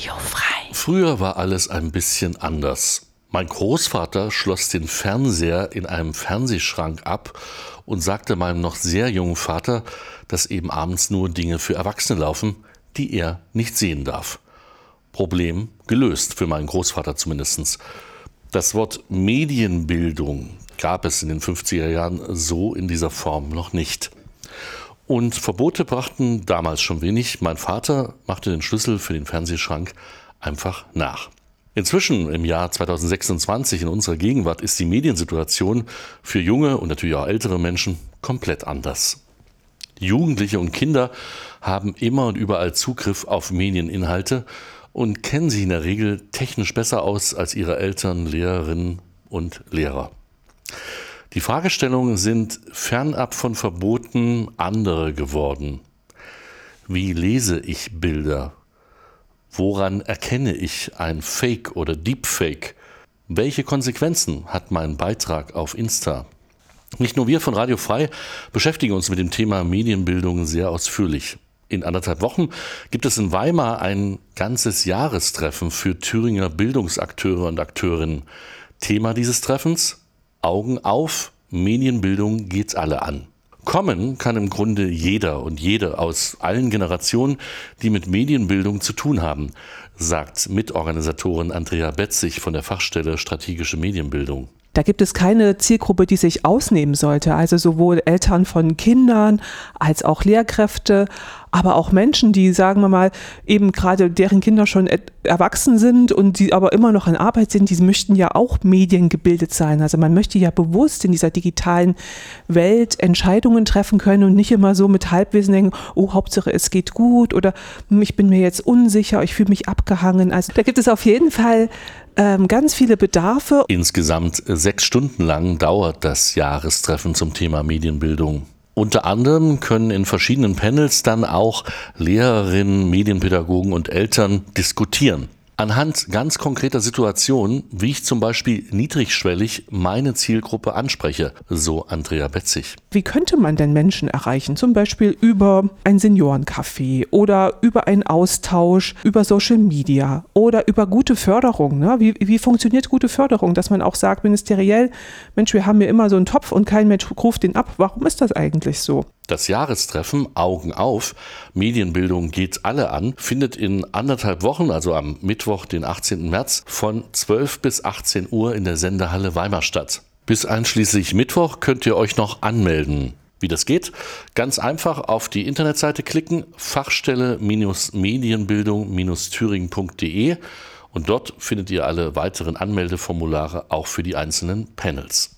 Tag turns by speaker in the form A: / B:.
A: Radiofrei.
B: Früher war alles ein bisschen anders. Mein Großvater schloss den Fernseher in einem Fernsehschrank ab und sagte meinem noch sehr jungen Vater, dass eben abends nur Dinge für Erwachsene laufen, die er nicht sehen darf. Problem gelöst, für meinen Großvater zumindest. Das Wort Medienbildung gab es in den 50er Jahren so in dieser Form noch nicht. Und Verbote brachten damals schon wenig. Mein Vater machte den Schlüssel für den Fernsehschrank einfach nach. Inzwischen im Jahr 2026 in unserer Gegenwart ist die Mediensituation für junge und natürlich auch ältere Menschen komplett anders. Jugendliche und Kinder haben immer und überall Zugriff auf Medieninhalte und kennen sich in der Regel technisch besser aus als ihre Eltern, Lehrerinnen und Lehrer. Die Fragestellungen sind fernab von Verboten andere geworden. Wie lese ich Bilder? Woran erkenne ich ein Fake oder Deepfake? Welche Konsequenzen hat mein Beitrag auf Insta? Nicht nur wir von Radio Frei beschäftigen uns mit dem Thema Medienbildung sehr ausführlich. In 1,5 Wochen gibt es in Weimar ein ganzes Jahrestreffen für Thüringer Bildungsakteure und Akteurinnen. Thema dieses Treffens: Augen auf, Medienbildung geht's alle an. Kommen kann im Grunde jeder und jede aus allen Generationen, die mit Medienbildung zu tun haben, sagt Mitorganisatorin Andrea Betzig von der Fachstelle Strategische Medienbildung.
C: Da gibt es keine Zielgruppe, die sich ausnehmen sollte. Also sowohl Eltern von Kindern als auch Lehrkräfte, aber auch Menschen, die, sagen wir mal, eben gerade deren Kinder schon erwachsen sind und die aber immer noch in Arbeit sind, die möchten ja auch mediengebildet sein. Also man möchte ja bewusst in dieser digitalen Welt Entscheidungen treffen können und nicht immer so mit Halbwissen denken, oh, Hauptsache es geht gut oder ich bin mir jetzt unsicher, ich fühle mich abgehangen. Also da gibt es auf jeden Fall ganz viele Bedarfe.
B: Insgesamt 6 Stunden lang dauert das Jahrestreffen zum Thema Medienbildung. Unter anderem können in verschiedenen Panels dann auch Lehrerinnen, Medienpädagogen und Eltern diskutieren. Anhand ganz konkreter Situationen, wie ich zum Beispiel niedrigschwellig meine Zielgruppe anspreche, so Andrea Betzig.
C: Wie könnte man denn Menschen erreichen? Zum Beispiel über ein Seniorencafé oder über einen Austausch über Social Media oder über gute Förderung. Ne? Wie funktioniert gute Förderung? Dass man auch sagt, ministeriell, Mensch, wir haben hier immer so einen Topf und kein Mensch ruft den ab. Warum ist das eigentlich so?
B: Das Jahrestreffen Augen auf, Medienbildung geht alle an, findet in 1,5 Wochen, also am Mittwoch, den 18. März, von 12 bis 18 Uhr in der Sendehalle Weimar statt. Bis einschließlich Mittwoch könnt ihr euch noch anmelden. Wie das geht? Ganz einfach auf die Internetseite klicken, Fachstelle-Medienbildung-thüringen.de, und dort findet ihr alle weiteren Anmeldeformulare auch für die einzelnen Panels.